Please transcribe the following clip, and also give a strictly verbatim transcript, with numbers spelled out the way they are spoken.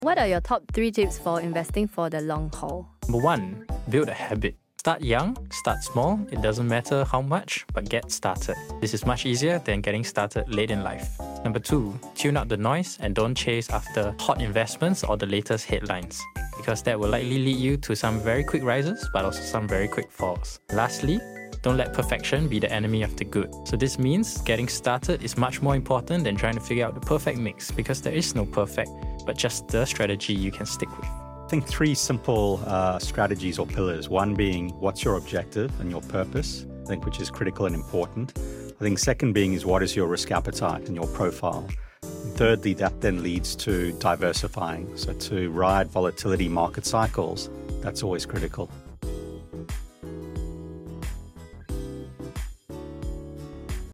What are your top three tips for investing for the long haul? Number one, build a habit. Start young, start small, it doesn't matter how much, but get started. This is much easier than getting started late in life. Number two, tune out the noise and don't chase after hot investments or the latest headlines, because that will likely lead you to some very quick rises, but also some very quick falls. Lastly, don't let perfection be the enemy of the good. So this means getting started is much more important than trying to figure out the perfect mix, because there is no perfect, but just the strategy you can stick with. I think three simple uh, strategies or pillars. One being, what's your objective and your purpose, I think, which is critical and important. I think second being is, what is your risk appetite and your profile. Thirdly, that then leads to diversifying. So to ride volatility market cycles, that's always critical.